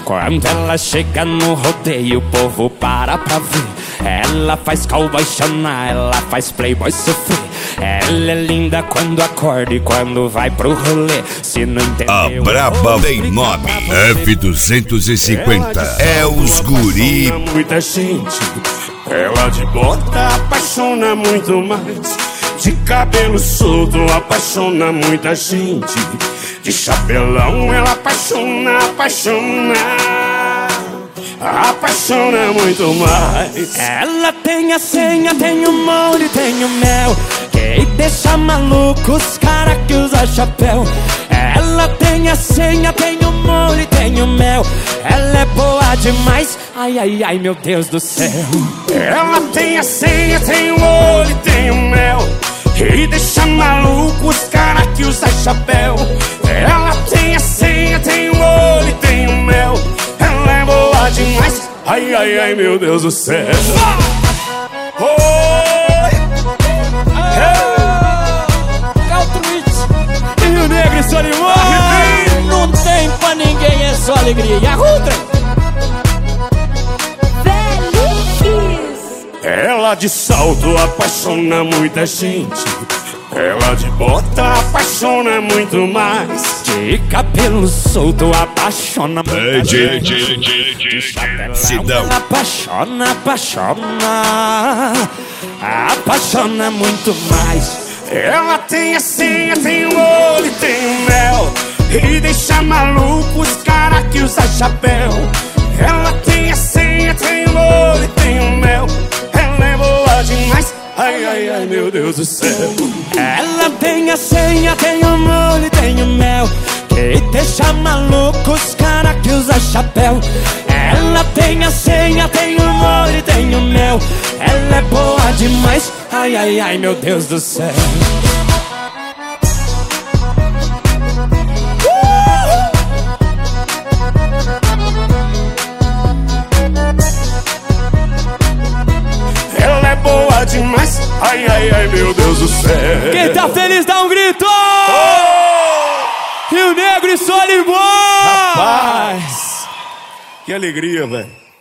Quando ela chega no rodeio, o povo para pra ver. Ela faz cowboy chorar, ela faz playboy sofrer. Ela é linda quando acorda e quando vai pro rolê. Se não entendeu, a braba tem nome, F250. É os guri. Muita gente, ela de bota apaixona muito mais. De cabelo solto apaixona muita gente. De chapelão ela apaixona muito mais. Ela tem a senha, tem o molho, tem o mel, que deixa maluco os cara que usa chapéu. Ela tem a senha, tem o molho, tem o mel. Ela é boa demais, ai, ai, ai, meu Deus do céu. Ela tem a senha, tem o molho, tem o mel, e deixa maluco os cara que usa chapéu. Ela tem a senha, tem o molho, tem o mel. Ela é boa demais, ai, ai, ai, meu Deus do céu. E o Negro e Solimões, não tem pra ninguém, é só alegria. E a Rutra? Ela de salto apaixona muita gente. Ela de bota apaixona muito mais. De cabelo solto apaixona muita gente. De chapelão ela apaixona muito mais. Ela tem a senha, tem o olho, tem o mel, e deixa maluco os cara que usa chapéu. Ela tem a senha, tem o olho, tem o mel. Ela é boa demais, ai, ai, ai, meu Deus do céu. Ela tem a senha, tem o molho, tem o mel, que deixa maluco os cara que usa chapéu. Ela tem a senha, tem o molho, tem o mel. Ela é boa demais, ai, ai, ai, meu Deus do céu. Ela é boa demais, ai, ai, ai, meu Deus do céu. Quem tá feliz dá um grito! Rio Negro e Solimões! Rapaz, que alegria, velho.